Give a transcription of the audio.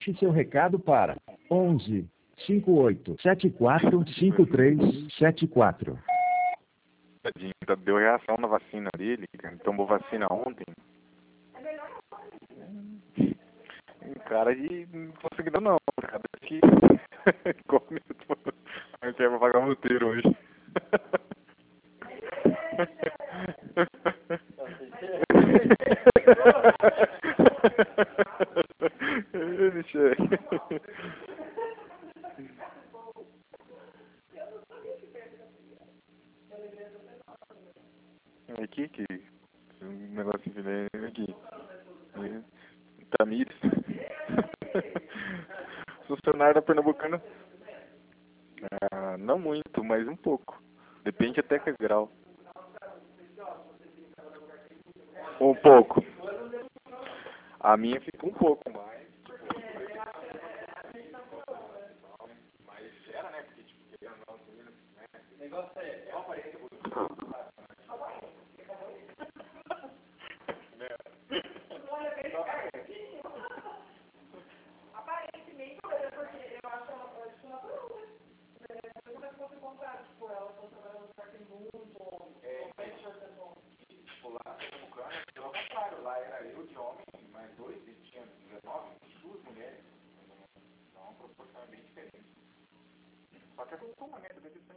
Deixe seu recado para 11 58 74 5374. Tadinho, deu reação na vacina dele, cara. Tomou vacina ontem. Cara, e não conseguiu não, cara. Que come, eu quero pagar o roteiro hoje. Aqui, que um negócio aqui. Tamires. Funcionário da Pernambucana. Ah, não muito, mas um pouco. Depende até que grau. Um pouco. A minha fica um pouco mais. Mas era, né? Porque, tipo, querendo ou não, né? O negócio é uma aparência bonita. Aparentemente, porque eu acho ela pode natural, né? Como é que você comprar, tipo, ela tá trabalhando no parque muito, tipo, lá no Bucana, pelo contrário, lá era eu de homem, mais dois, e tinha 19, 22 mulheres. Então, proporcionalmente diferente. Só que é uma meta,